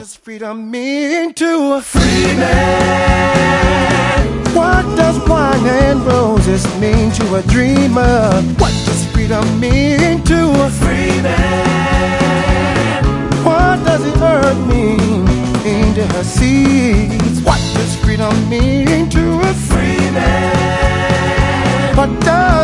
does freedom mean to a free man? What does wine and roses mean to a dreamer? What does freedom mean to a free man? What does the earth mean to her seeds? What does freedom mean to a free man? What does